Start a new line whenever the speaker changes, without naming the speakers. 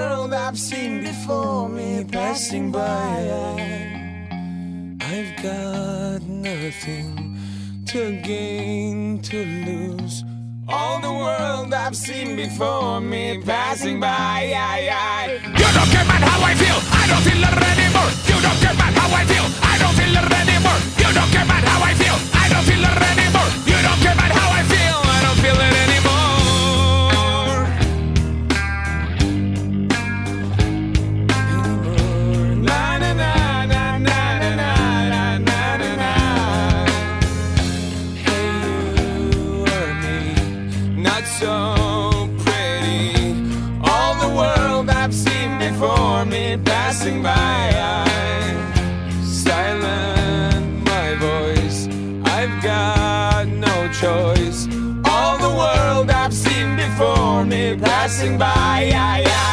world I've seen before me passing by. I've got nothing to gain, to lose. All the world I've seen before me passing by. You don't care about how I feel, I don't feel it anymore. You don't care about how I feel, I don't feel it anymore. You don't care about how I feel, I don't feel it anymore. You don't care about how I feel, I don't feel it anymore. Na na na na na na na na na na. Hey, you or me, not so pretty. All the world I've seen before me passing by. Silent my voice, I've got no choice. All the world I've seen before me passing by.